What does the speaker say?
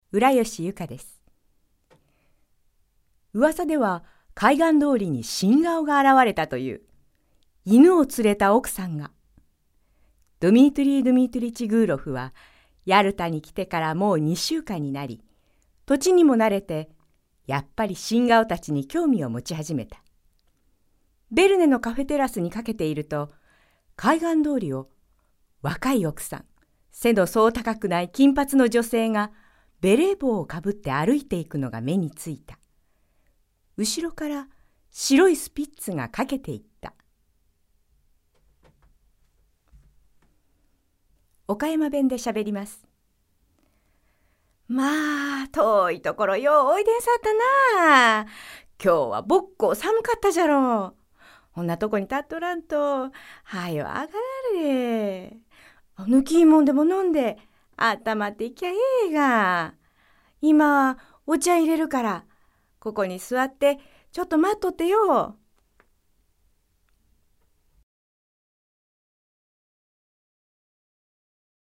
浦吉ゆかです。噂では海岸通りに新顔が現れたという。犬を連れた奥さんが。ドミトリーチグーロフはヤルタに来てからもう2週間になり、土地にも慣れて、やっぱり新顔たちに興味を持ち始めた。ベルネのカフェテラスにかけていると、海岸通りを若い奥さん、背のそう高くない金髪の女性がベレー帽をかぶって歩いていくのが目についた。後ろから白いスピッツがかけていった。岡山弁でしゃべります。まあ、遠いところようおいでんさったな。今日はぼっこ寒かったじゃろう。こんなとこに立っとらんと、はよ上がられ。抜きもんでも飲んで、あったまっていきゃええが。今、お茶入れるから、ここに座って、ちょっと待っとってよ。